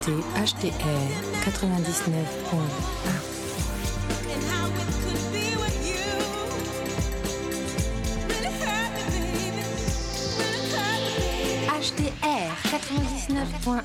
HDR 99.1. HDR 99.1.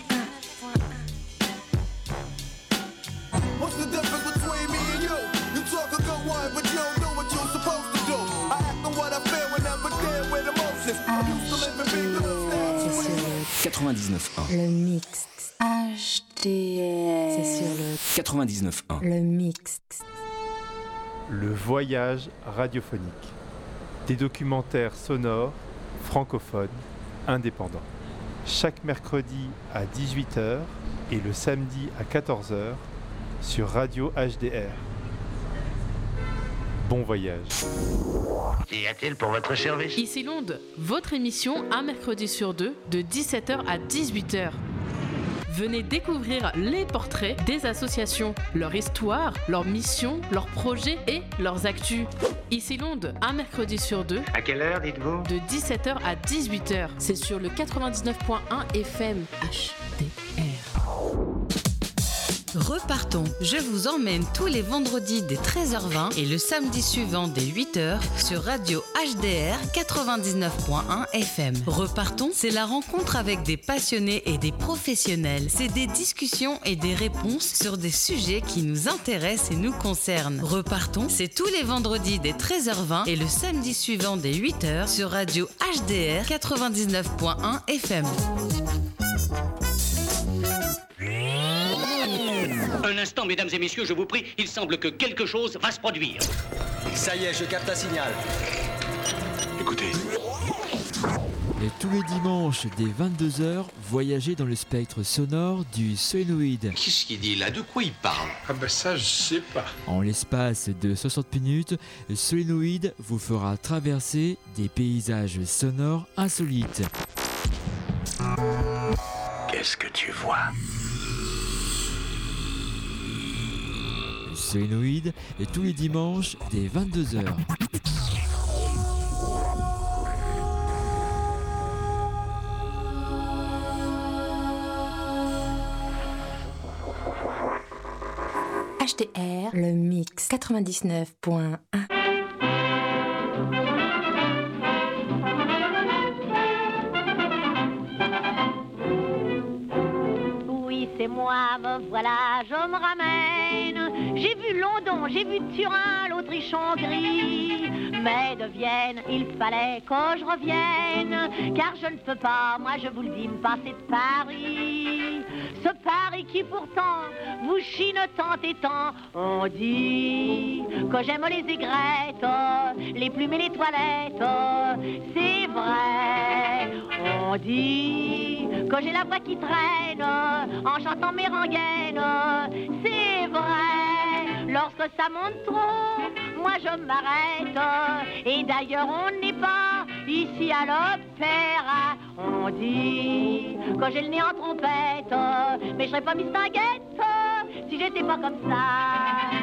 What's the difference between me and you? You talk a good one, but you don't do what you're supposed to do. I act on what I feel when I'm there with emotions. I used to live in big little C'est sur le 99.1. Le mix HDR. C'est sur le 99.1. Le mix. Le voyage radiophonique. Des documentaires sonores, francophones, indépendants. Chaque mercredi à 18h et le samedi à 14h sur Radio HDR. Bon voyage. Qu'y a-t-il pour votre service? Ici Londres, votre émission un mercredi sur deux de 17h à 18h. Venez découvrir les portraits des associations, leur histoire, leurs missions, leurs projets et leurs actus. Ici Londres, un mercredi sur deux. À quelle heure, dites-vous? De 17h à 18h. C'est sur le 99.1 FM HDR. Repartons, je vous emmène tous les vendredis dès 13h20 et le samedi suivant dès 8h sur Radio HDR 99.1 FM. Repartons, c'est la rencontre avec des passionnés et des professionnels. C'est des discussions et des réponses sur des sujets qui nous intéressent et nous concernent. Repartons, c'est tous les vendredis dès 13h20 et le samedi suivant dès 8h sur Radio HDR 99.1 FM. Un instant, mesdames et messieurs, je vous prie, il semble que quelque chose va se produire. Ça y est, je capte un signal. Écoutez. Et tous les dimanches, dès 22h, voyagez dans le spectre sonore du solénoïde. Qu'est-ce qu'il dit là? De quoi il parle? Ah ben ça, je sais pas. En l'espace de 60 minutes, le solénoïde vous fera traverser des paysages sonores insolites. Qu'est-ce que tu vois? Solénoïde et tous les dimanches dès 22h. HDR, le mix 99.1. C'est moi, me voilà, je me ramène. J'ai vu London, j'ai vu Turin, l'Autriche-Hongrie. Mais de Vienne, il fallait que je revienne. Car je ne peux pas, moi je vous le dis, me passer de Paris. Ce Paris qui pourtant vous chine tant et tant. On dit que j'aime les aigrettes, les plumes et les toilettes. C'est vrai, on dit que j'ai la voix qui traîne en chantant mes rengaines. C'est vrai, lorsque ça monte trop, moi je m'arrête. Et d'ailleurs on n'est pas ici à l'opéra. On dit que j'ai le nez en trompette, mais je serais pas Miss Tinguette si j'étais pas comme ça.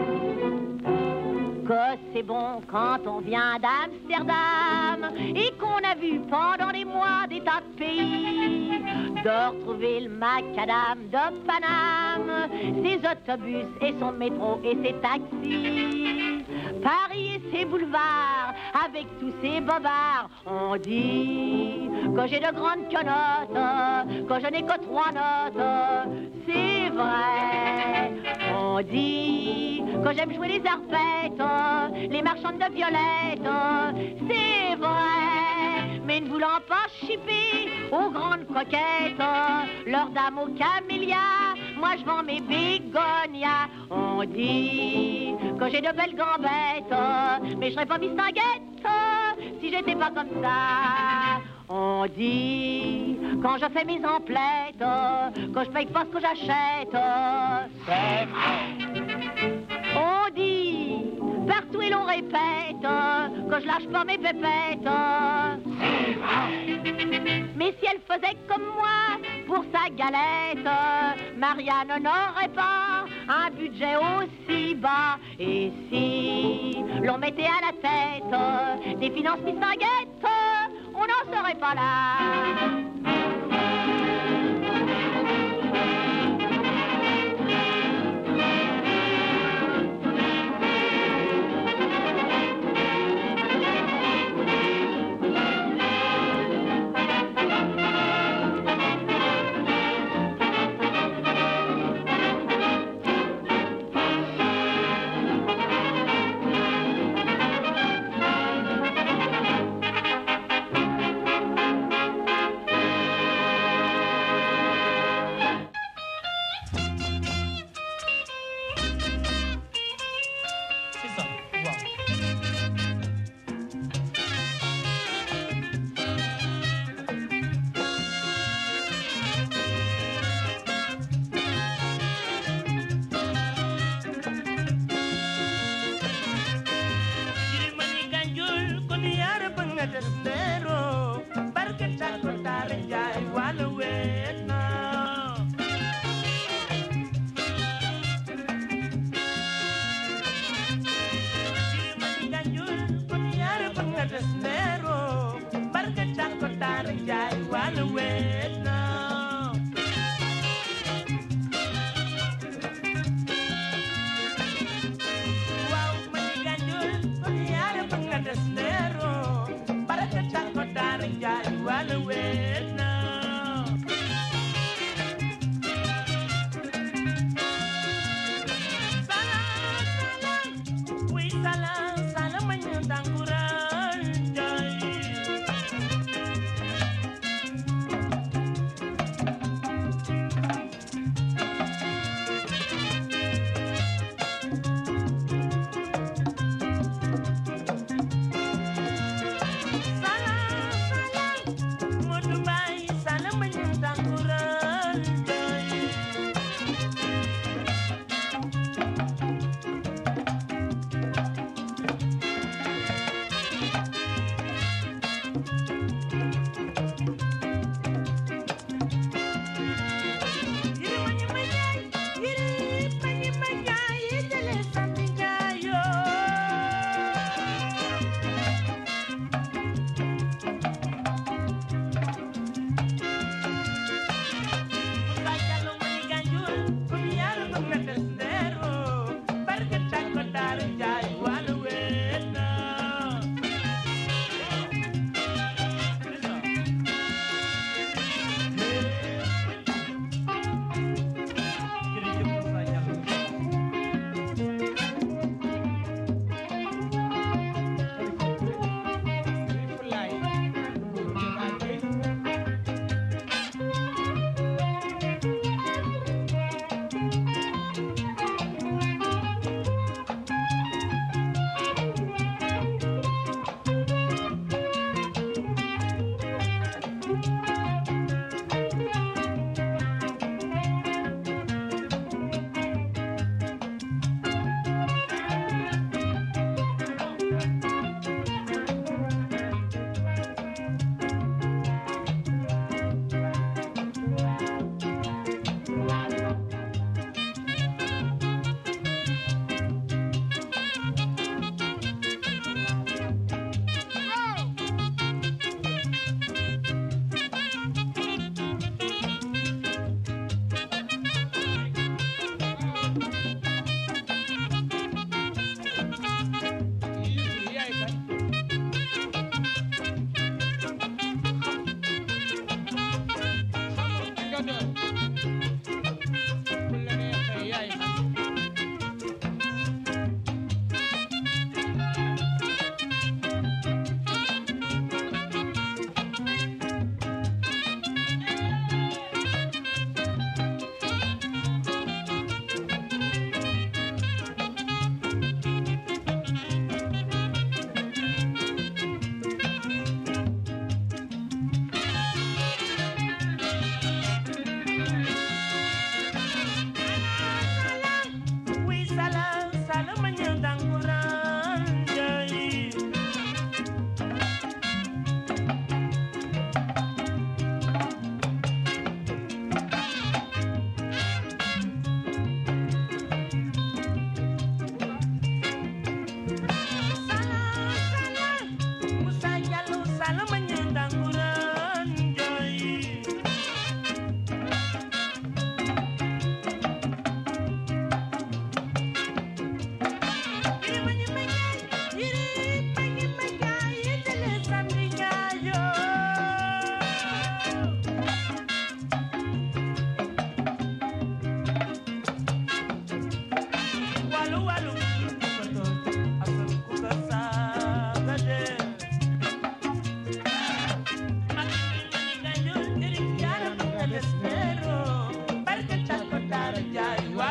Que c'est bon quand on vient d'Amsterdam et qu'on a vu pendant des mois des tas de pays, de retrouver le macadam de Paname, ses autobus et son métro et ses taxis, Paris et ses boulevards avec tous ses bobards. On dit que j'ai de grandes quenottes, que je n'ai que 3 notes. C'est vrai, on dit que j'aime jouer les arpettes, les marchandes de violettes. C'est vrai, mais ne voulant pas chipper aux grandes coquettes, leurs dames aux camélias, moi je vends mes bégonias. On dit que j'ai de belles gambettes, mais je serais pas Miss Tinguette si j'étais pas comme ça. On dit, quand je fais mes emplettes, que je paye pas ce que j'achète. C'est vrai. On dit, partout et l'on répète, que je lâche pas mes pépettes. C'est vrai. Mais si elle faisait comme moi pour sa galette, Marianne n'aurait pas un budget aussi bas. Et si l'on mettait à la tête des finances mistinguettes, on n'en serait pas là.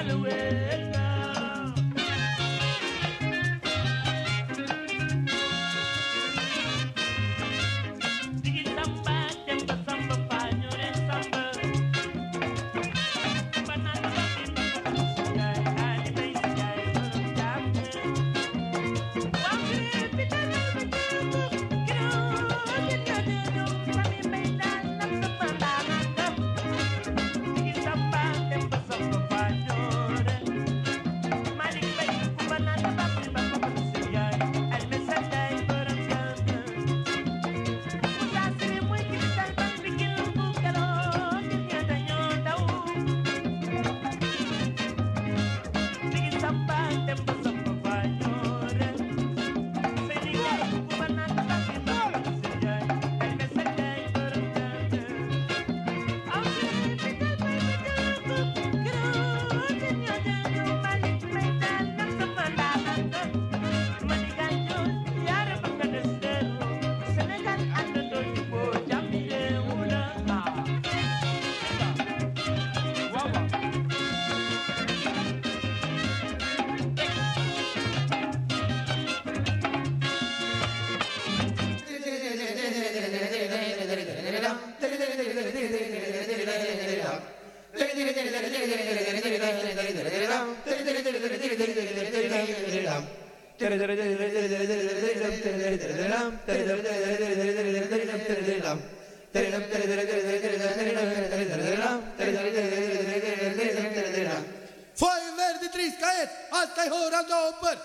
Foi verde triskaet, asta-i hora două părți.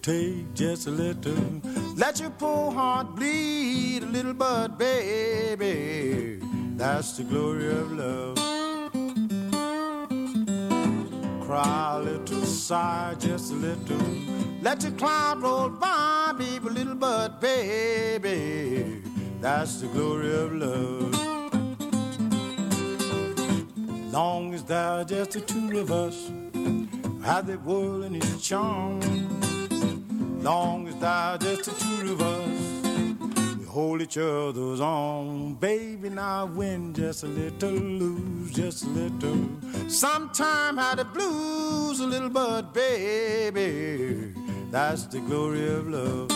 take just a little. Let your poor heart bleed a little, but baby, that's the glory of love. Cry a little, sigh just a little. Let your cloud roll by, baby, a little, but baby, that's the glory of love. Long as there are just the two of us, have the world in its charm. Long as there are just the two of us, we hold each other's arm. Baby, now win just a little, lose just a little. Sometime had the blues a little, but baby, that's the glory of love.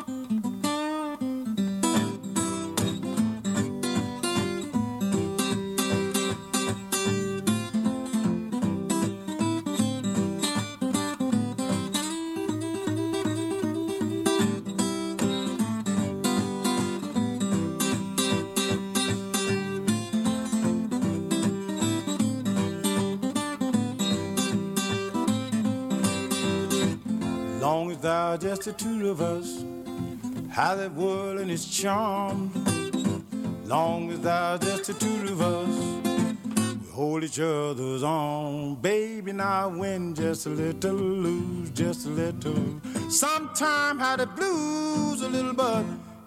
Long as there are just the two of us, how that world and its charm. Long as there are just the two of us, we hold each other's arm. Baby, now win just a little, lose just a little. Sometime had the blues a little, but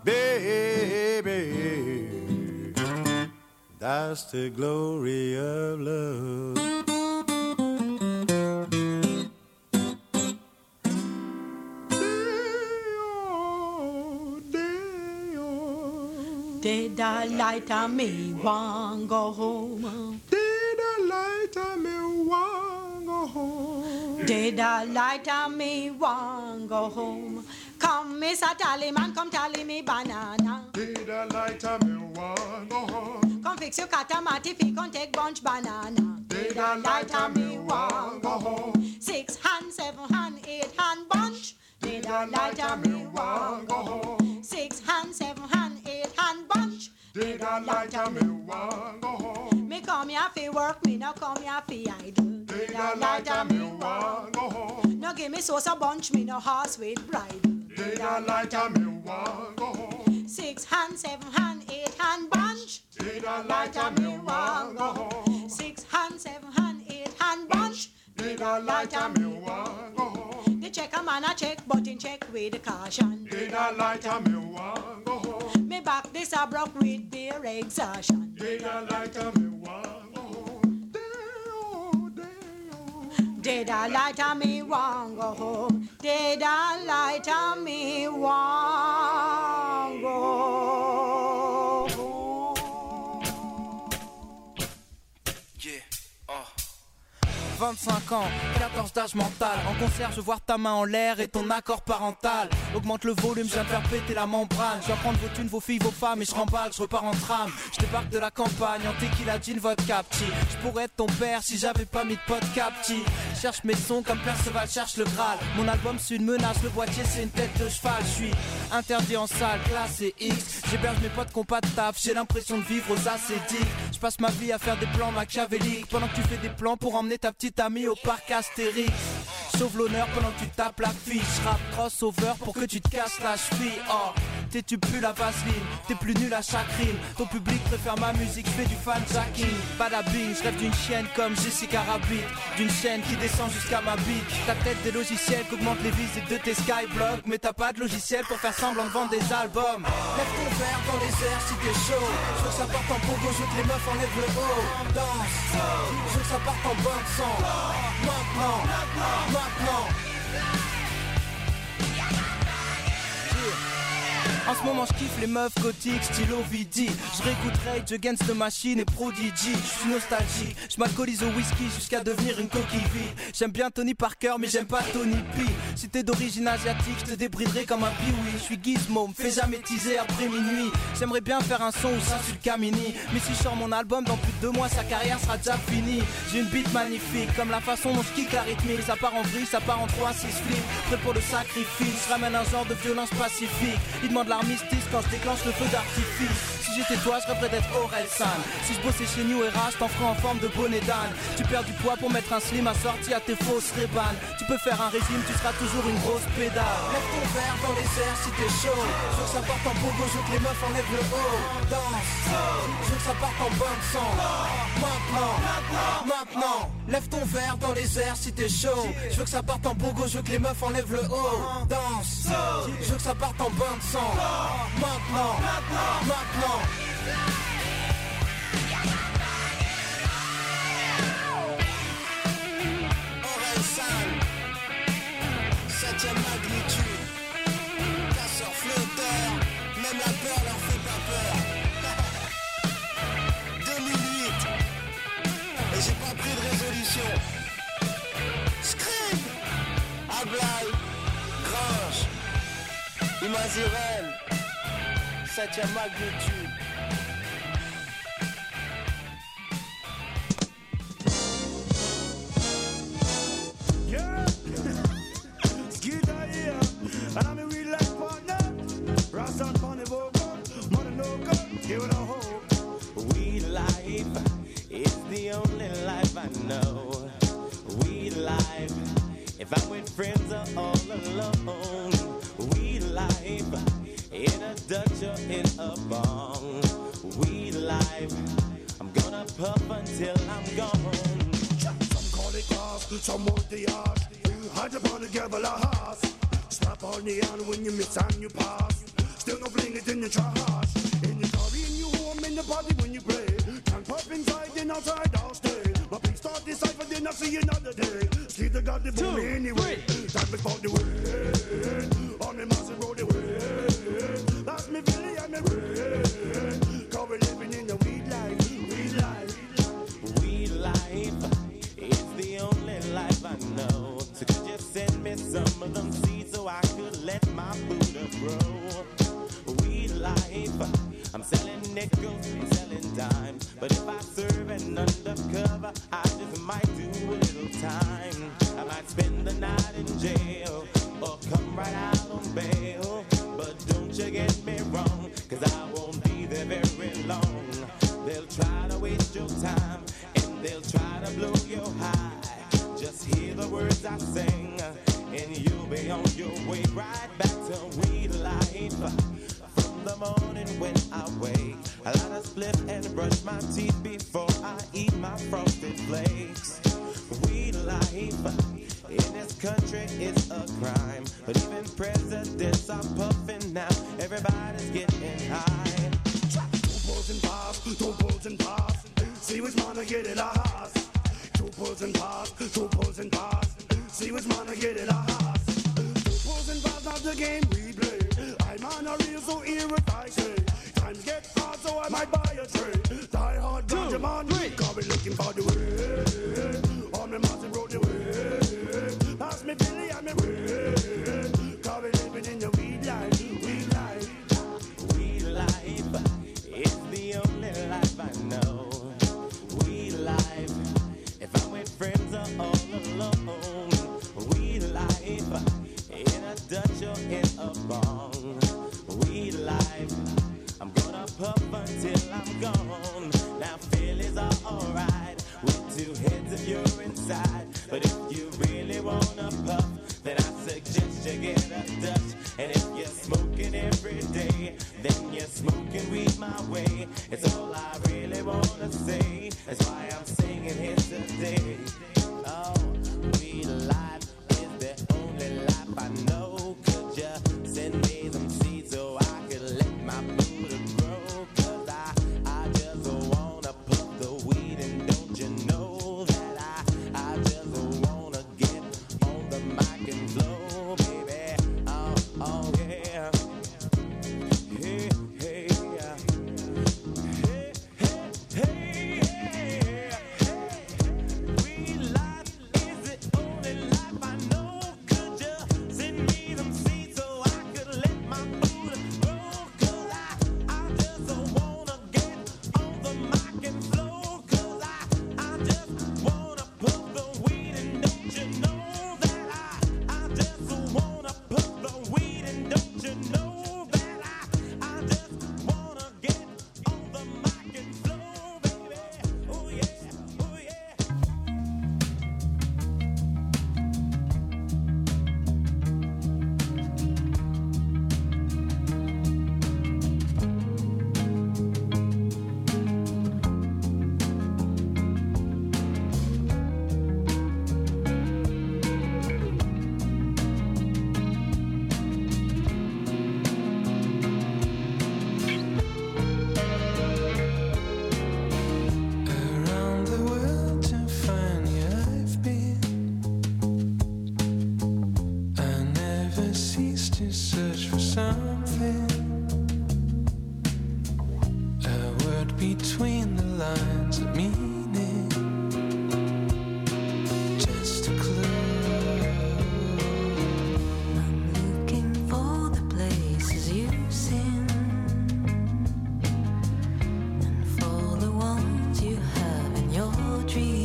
baby, that's the glory of love. Did I light on me, want go home? Did I light on me, want go home? Did I light on me, want go home? Come, Mr. Tallyman, come tally me banana. Did I light on me, want go home? Come fix your catamati, fi come take bunch banana. Did I light on me, want go home? 6 hand, 7 hand, 8 hand bunch. Did I light on me, want go home? 6 hand, 7 hand, 8 hand bunch. Did I light on me, want go home? Me come here fi work, me no come here fi idle. Did I light on me, want go home? No give me sauce a bunch, me no horse with bridle. Did I light on me, want go home? 6 hand, 7 hand, 8 hand bunch. Did I light on me, want go home? 6 hand, 7 hand, 8 hand bunch. Did I light on me, want go home? The check a man a check, but in check with the caution. Did I light on me, want go home? Me back this a broke with beer exhaustion. Did I light on me, want go home? Did I light on me, want go home? Did I light on me, want go home? Yeah, 25 ans, 14 d'âge mental. En concert, je vois ta main en l'air et ton accord parental. Augmente le volume, je viens de faire péter la membrane. Je viens prendre vos thunes, vos filles, vos femmes et je remballe, je repars en trame. Je débarque de la campagne en tequila, gin, vodka, petit. Je pourrais être ton père si j'avais pas mis de vodka, petit. Je cherche mes sons comme Perceval cherche le Graal. Mon album c'est une menace, le boîtier c'est une tête de cheval. Je suis interdit en salle, classé X. J'héberge mes potes qu'on pas de taf, j'ai l'impression de vivre aux acédiques. Je passe ma vie à faire des plans machiavéliques pendant que tu fais des plans pour emmener ta petite amie au parc Astérix. Sauve l'honneur pendant que tu tapes la fiche. Rap crossover pour que tu te casses la cheville. Oh, tu pues la vaseline, t'es plus nul à chaque rime. Ton public préfère ma musique, je fais du fanjacking. Badabing, je rêve d'une chienne comme Jessica Rabbit. D'une chaîne qui descend jusqu'à ma bite. Ta tête des logiciels qu'augmentent les visites de tes skyblogs. Mais t'as pas de logiciel pour faire semblant de vendre des albums. Lève ton verre dans les airs si t'es chaud. Je veux que ça parte en pogo, je veux que les meufs enlèvent le haut. Danse, je veux que ça parte en bonne sang. Maintenant, maintenant. En ce moment je kiffe les meufs gothiques, style OVD. Je réécoute Rage Against the Machine et Prodigy. Je suis nostalgique, je m'alcoolise au whisky jusqu'à devenir une coquille vide. J'aime bien Tony Parker mais j'aime pas Tony P. Si t'es d'origine asiatique, je te débriderai comme un pioui. Je suis Gizmo, me fais jamais teaser après minuit. J'aimerais bien faire un son où ça sur le Camini. Mais si je sors mon album dans plus de 2 mois, sa carrière sera déjà finie. J'ai une beat magnifique, comme la façon dont je kick la rythmique. Ça part en vrille, ça part en 3-6 flips. Prêt pour le sacrifice, je ramène un genre de violence pacifique. Il demande la l'armistice quand je déclenche le feu d'artifice. Si j'étais toi, je rêverais d'être Orelsan. Si je bossais chez New Era, je t'en ferais en forme de bonnet d'âne. Tu perds du poids pour mettre un slim assorti à tes fausses Ray-Ban. Tu peux faire un régime, tu seras toujours une grosse pédale. Lève ton verre dans les airs si t'es chaud. Je veux que ça parte en pogo, je veux que les meufs enlèvent le haut. Danse, je veux que ça parte en bonne sang. Maintenant, lève ton verre dans les airs si t'es chaud. Je veux que ça parte en pogo, je veux que les meufs enlèvent le haut. Danse, je veux que ça parte en bonne sang. Maintenant. Orelsan, 7ème magnitude, casseur flotteur, même la peur leur fait pas peur. 2008, et j'ai pas pris de résolution. Scream, Ablaï, Grange, Imazirel, 7ème magnitude. Yeah, Skidda here, and I'm a real life partner. Rassan Pony Vocal, Mother Local, give it a hope. We life is the only life I know. We life, if I'm with friends or all alone. We life, in a Dutch or in a bong. We life, I'm gonna puff until I'm gone. Some call it class, some want the art. Hide upon the gavel a horse. Slap on the hand when you miss and you pass. Still no fling it in your trash. In your car, in your home, in the party when you play. Can't pop inside, then outside, I'll stay. My big start this cypher, then I'll see you another day. Skidda got the boom anyway. Time is for the way. On the massive road, the way. That's me, Billy, I'm a way. Cause we're living in the weed life, weed life. Weed life is the only life I know. So could you send me some of them seeds so I could let my Buddha grow? Weed life, I'm selling nickels, I'm selling dimes. But if I serve an undercover, I just might do a little time. I might spend the night in jail or come right out on bail. But don't you get me wrong, cause I won't be there very long. They'll try to waste your time and they'll try to blow your high. Just hear the words I sing and you'll be on your way right back to weed life. From the morning when I wake, I light a split and brush my teeth before I eat my frosted flakes. Weed life in this country is a crime, but even presidents are puffing now. Everybody's getting high. Two pulls and pass, two pulls and pass. See which man I get it a house. Two pulls and pass, two pulls and pass. See which man I get it a house. Two pulls and pass, not the game we play. I'm on a real, so hear what I say. Times get hard, so I might buy a tray. Die hard, ganja man, cause we looking for the way. On the mountain road, the way. Pass me Billy, I'm a way. Cause we living in the weed life, weed life. Weed life is the only life I know. Weed life, if I'm with friends or all alone. Weed life, in a Dutch or in a bong. Weed life, I'm gonna puff until I'm gone. Now Phillies are alright with two heads if you're inside. But if you really wanna puff, then I suggest you get a Dutch. And if you're smoking every day, then you're smoking weed my way. It's all I really wanna say. That's why I'm singing here today. Oh, weed life is the only life I know. Could you send me some seeds so I could let my Buddha grow? Cause I just wanna puff the weed, and don't you know that I just wanna get on the mic and flow, baby. Oh yeah. Hey, hey, hey, cease to search for something. A word between the lines of meaning. Just a clue. I'm looking for the places you've seen, and for the ones you have in your dreams.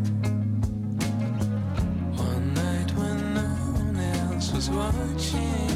Watching